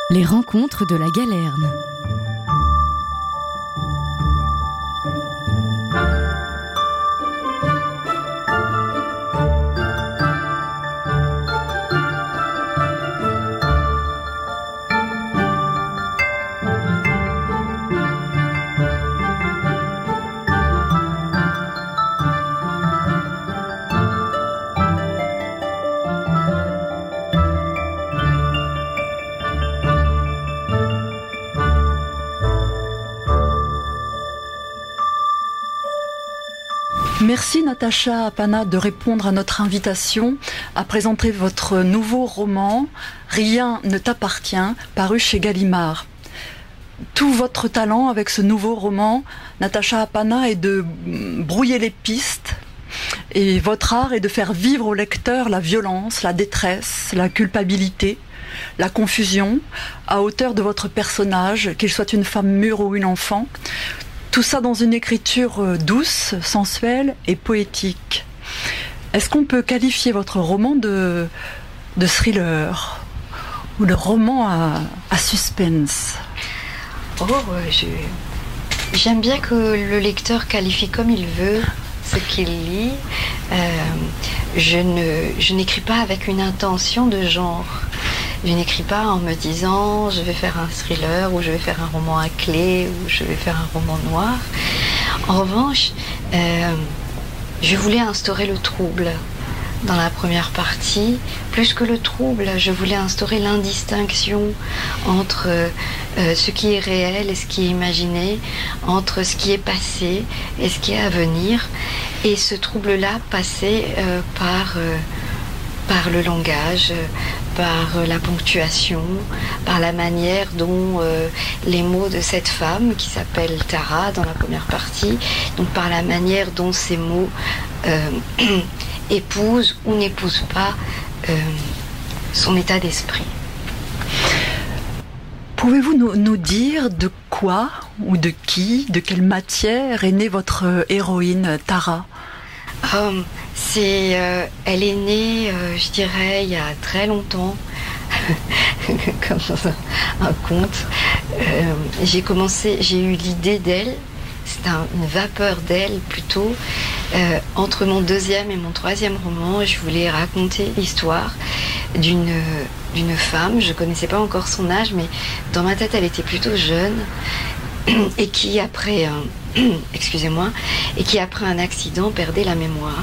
Les rencontres de la Galerne. Merci Natacha Apana de répondre à notre invitation à présenter votre nouveau roman « Rien ne t'appartient » paru chez Gallimard. Tout votre talent avec ce nouveau roman, Natacha Apana, est de brouiller les pistes et votre art est de faire vivre au lecteur la violence, la détresse, la culpabilité, la confusion à hauteur de votre personnage, qu'il soit une femme mûre ou une enfant. Tout ça dans une écriture douce, sensuelle et poétique. Est-ce qu'on peut qualifier votre roman de thriller ou de roman à suspense? J'aime bien que le lecteur qualifie comme il veut ce qu'il lit. Je n'écris pas avec une intention de genre. Je n'écris pas en me disant je vais faire un thriller ou je vais faire un roman à clé ou je vais faire un roman noir. En revanche, je voulais instaurer le trouble dans la première partie. Plus que le trouble, je voulais instaurer l'indistinction entre ce qui est réel et ce qui est imaginé, entre ce qui est passé et ce qui est à venir. Et ce trouble-là passait par le langage, par la ponctuation, par la manière dont les mots de cette femme qui s'appelle Tara dans la première partie, donc par la manière dont ces mots épousent ou n'épousent pas son état d'esprit. Pouvez-vous nous dire de quoi ou de qui, de quelle matière est née votre héroïne Tara? Elle est née, je dirais, il y a très longtemps, comme dans un conte. J'ai eu l'idée d'elle, c'est une vapeur d'elle plutôt. Entre mon deuxième et mon troisième roman, je voulais raconter l'histoire d'une femme. Je ne connaissais pas encore son âge, mais dans ma tête, elle était plutôt jeune. Et qui après un accident perdait la mémoire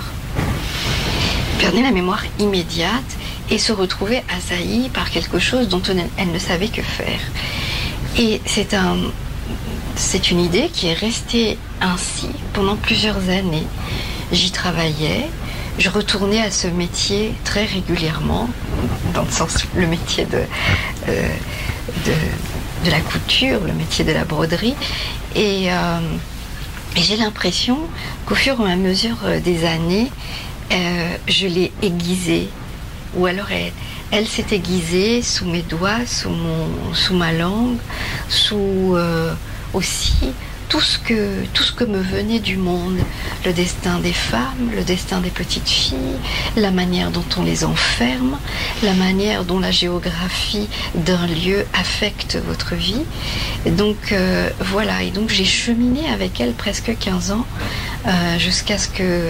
immédiate et se retrouvait assaillie par quelque chose dont elle ne savait que faire. Et c'est une idée qui est restée ainsi pendant plusieurs années. J'y travaillais, je retournais à ce métier très régulièrement, dans le sens le métier de la couture, le métier de la broderie. Et j'ai l'impression qu'au fur et à mesure des années, je l'ai aiguisée. Ou alors elle s'est aiguisée sous mes doigts, sous ma langue, sous aussi tout ce que me venait du monde. Le destin des femmes, le destin des petites filles, la manière dont on les enferme, la manière dont la géographie d'un lieu affecte votre vie. Et donc voilà, et donc j'ai cheminé avec elle presque 15 ans jusqu'à ce que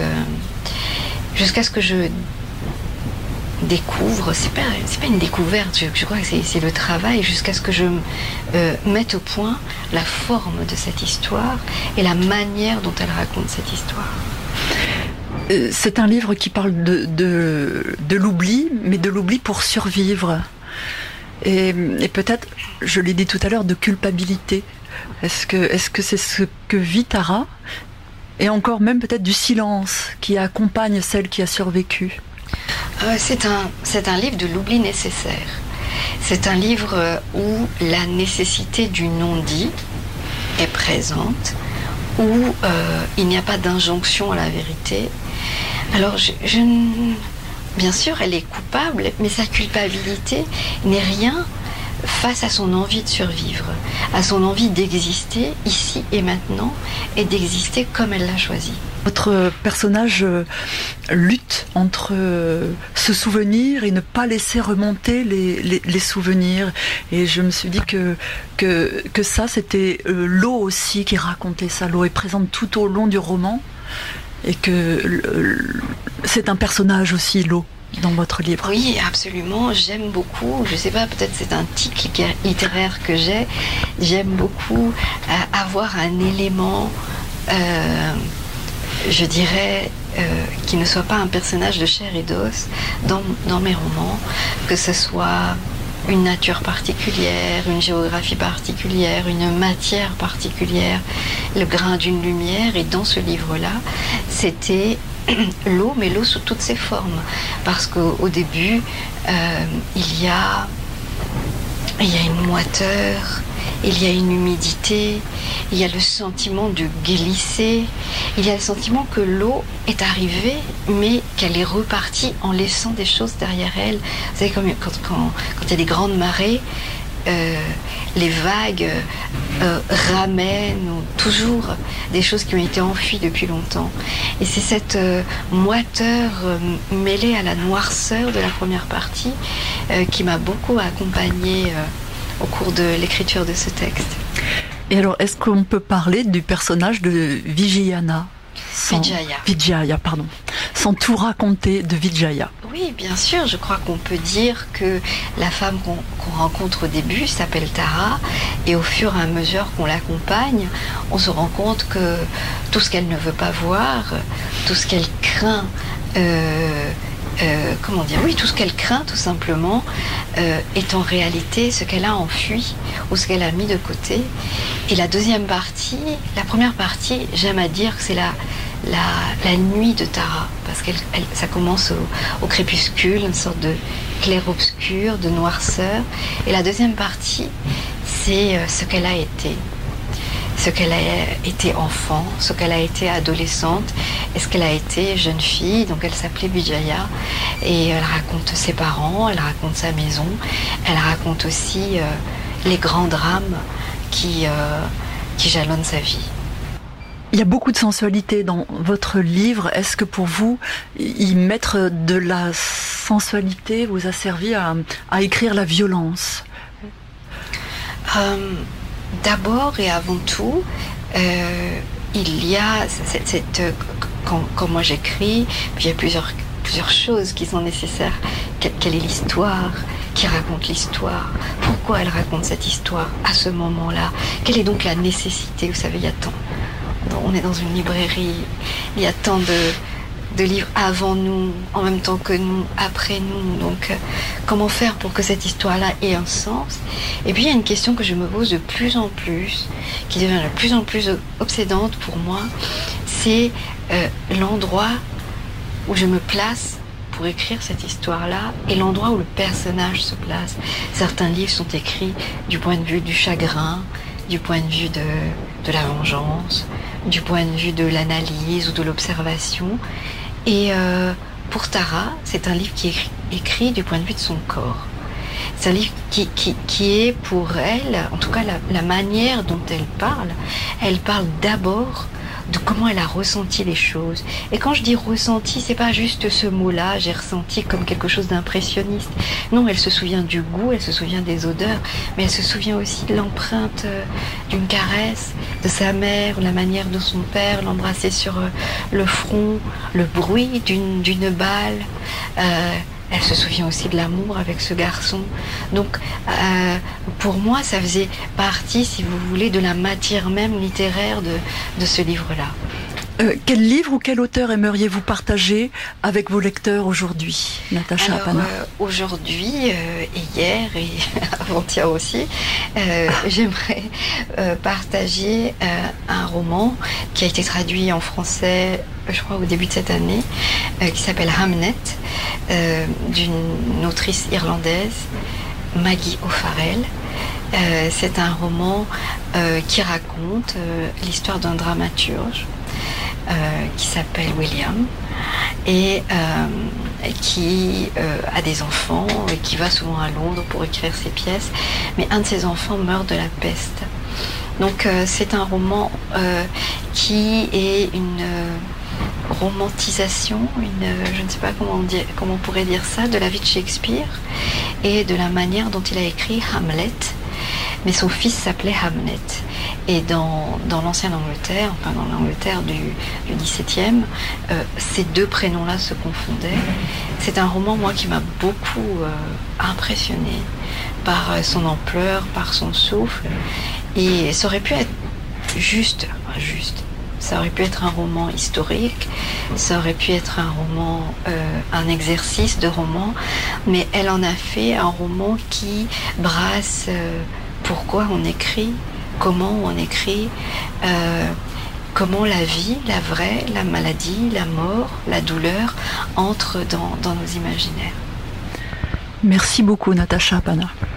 je découvre, c'est pas une découverte, je crois que c'est le travail, jusqu'à ce que je mette au point la forme de cette histoire et la manière dont elle raconte cette histoire. C'est un livre qui parle de l'oubli, mais de l'oubli pour survivre. Et peut-être, je l'ai dit tout à l'heure, de culpabilité. Est-ce que c'est ce que vit Tara? Et encore même peut-être du silence qui accompagne celle qui a survécu. C'est un livre de l'oubli nécessaire. C'est un livre où la nécessité du non-dit est présente, où il n'y a pas d'injonction à la vérité. Alors, bien sûr, elle est coupable, mais sa culpabilité n'est rien face à son envie de survivre, à son envie d'exister ici et maintenant, et d'exister comme elle l'a choisi. Votre personnage lutte entre se souvenir et ne pas laisser remonter les souvenirs. Et je me suis dit que ça, c'était Lo aussi qui racontait ça. Lo est présente tout au long du roman et que c'est un personnage aussi, Lo, dans votre livre. Oui, absolument. J'aime beaucoup, je ne sais pas, peut-être c'est un tic littéraire que j'aime beaucoup avoir un élément... je dirais, qui ne soit pas un personnage de chair et d'os dans mes romans, que ce soit une nature particulière, une géographie particulière, une matière particulière, le grain d'une lumière. Et dans ce livre-là, c'était l'eau, mais l'eau sous toutes ses formes. Parce qu'au début, il y a une moiteur, il y a une humidité, il y a le sentiment de glisser, il y a le sentiment que l'eau est arrivée, mais qu'elle est repartie en laissant des choses derrière elle. Vous savez, comme quand il y a des grandes marées, les vagues ramènent toujours des choses qui ont été enfuies depuis longtemps. Et c'est cette moiteur mêlée à la noirceur de la première partie qui m'a beaucoup accompagnée au cours de l'écriture de ce texte. Et alors, est-ce qu'on peut parler du personnage de Vijayana ? Vijaya, pardon. Sans tout raconter de Vijaya. Oui, bien sûr, je crois qu'on peut dire que la femme qu'on rencontre au début s'appelle Tara, et au fur et à mesure qu'on l'accompagne, on se rend compte que tout ce qu'elle ne veut pas voir, tout ce qu'elle craint, tout ce qu'elle craint tout simplement est en réalité ce qu'elle a enfui ou ce qu'elle a mis de côté. Et la première partie, j'aime à dire que c'est la nuit de Tara, parce que ça commence au crépuscule, une sorte de clair-obscur, de noirceur. Et la deuxième partie, c'est ce qu'elle a été. Ce qu'elle a été enfant, ce qu'elle a été adolescente, et ce qu'elle a été jeune fille. Donc elle s'appelait Vijaya, et elle raconte ses parents, elle raconte sa maison, elle raconte aussi les grands drames qui jalonnent sa vie. Il y a beaucoup de sensualité dans votre livre. Est-ce que pour vous, y mettre de la sensualité vous a servi à écrire la violence ? D'abord et avant tout, il y a quand moi j'écris, puis il y a plusieurs choses qui sont nécessaires. Quelle est l'histoire ? Qui raconte l'histoire? Pourquoi elle raconte cette histoire à ce moment-là? Quelle est donc la nécessité? Vous savez, on est dans une librairie, il y a tant de livres avant nous, en même temps que nous, après nous. Donc, comment faire pour que cette histoire-là ait un sens? Et puis, il y a une question que je me pose de plus en plus, qui devient de plus en plus obsédante pour moi, c'est l'endroit où je me place pour écrire cette histoire-là et l'endroit où le personnage se place. Certains livres sont écrits du point de vue du chagrin, du point de vue de la vengeance, du point de vue de l'analyse ou de l'observation. Et pour Tara, c'est un livre qui est écrit du point de vue de son corps. C'est un livre qui est pour elle, en tout cas la manière dont elle parle d'abord de comment elle a ressenti les choses. Et quand je dis ressenti, c'est pas juste ce mot-là, j'ai ressenti comme quelque chose d'impressionniste. Non, elle se souvient du goût, elle se souvient des odeurs, mais elle se souvient aussi de l'empreinte d'une caresse de sa mère, la manière dont son père l'embrassait sur le front, le bruit d'une balle. Elle se souvient aussi de l'amour avec ce garçon. Donc, pour moi, ça faisait partie, si vous voulez, de la matière même littéraire de ce livre-là. Quel livre ou quel auteur aimeriez-vous partager avec vos lecteurs aujourd'hui, Natacha Appanah? Aujourd'hui, et hier et avant-hier aussi, j'aimerais partager un roman qui a été traduit en français, je crois, au début de cette année, qui s'appelle Hamnet, d'une autrice irlandaise, Maggie O'Farrell. C'est un roman qui raconte l'histoire d'un dramaturge qui s'appelle William. Et qui a des enfants et qui va souvent à Londres pour écrire ses pièces, mais un de ses enfants meurt de la peste. Donc c'est un roman qui est une romantisation, je ne sais pas comment on pourrait dire ça, de la vie de Shakespeare et de la manière dont il a écrit Hamlet. Mais son fils s'appelait Hamnet. Et dans l'ancienne Angleterre, enfin dans l'Angleterre du XVIIe, ces deux prénoms-là se confondaient. C'est un roman, moi, qui m'a beaucoup impressionné par son ampleur, par son souffle. Et ça aurait pu être juste. Ça aurait pu être un roman historique, ça aurait pu être un roman, un exercice de roman, mais elle en a fait un roman qui brasse pourquoi on écrit, comment on écrit, comment la vie, la vraie, la maladie, la mort, la douleur entrent dans nos imaginaires. Merci beaucoup, Natacha Apana.